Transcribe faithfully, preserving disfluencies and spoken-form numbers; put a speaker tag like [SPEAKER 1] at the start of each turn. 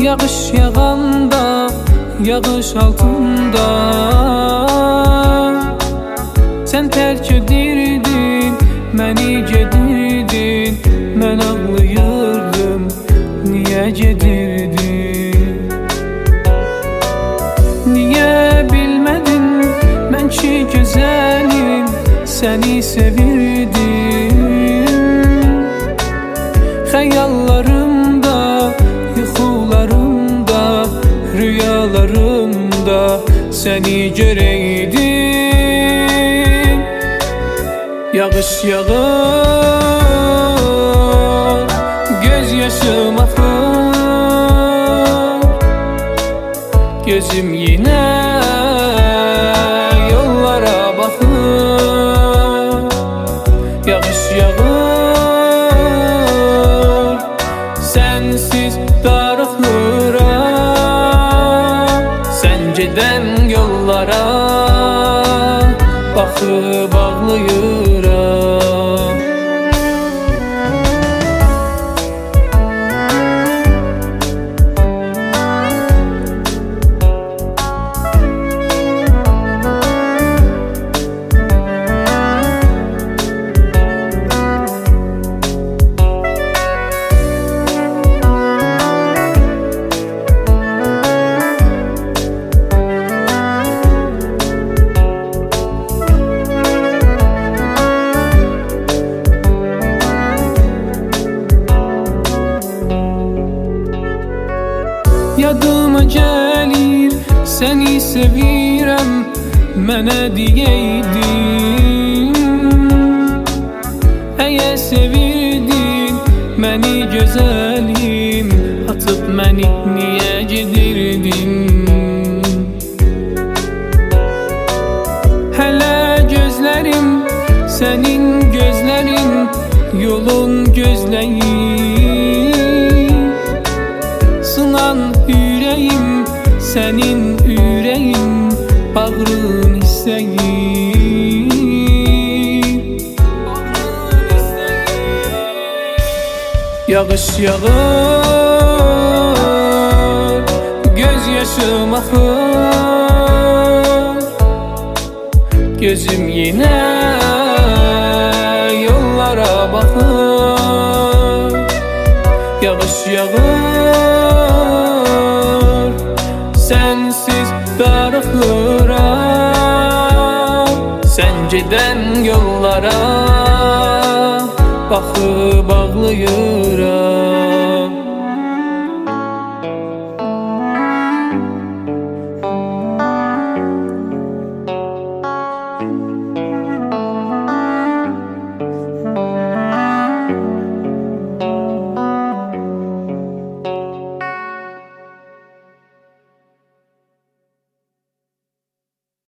[SPEAKER 1] Yağış yağanda, yağış altında sen tərk edirdin, məni gedirdin. Mən ağlayırdım, niyə gedirdin? Niyə bilmədin, mən ki gözəlim, səni sevirdim. Xəyallarımda, yuxularımda, rüyalarımda səni görəydim. Yağış yağır, göz yaşım axır, gözüm yine yollara baxır. Yağış yağır, sensiz darıxıram. Sen gedən yollara baxıb ağlayıram. Yadıma gəlir, səni sevirəm, mənə deyeydin. Əgər sevirdin məni gözəlim, atıb məni niyə gedirdin? Hələ gözlərim, sənin gözlərin, yolun gözləyir. Sınan ürəyim, sənin ürəyin, bağrın istəyir. Yağış yağır, göz yaşım axır, gözüm yine yollara baxır. Yağış yağır, sensiz darıxıram. Sen gedən yollara baxıb ağlayıram.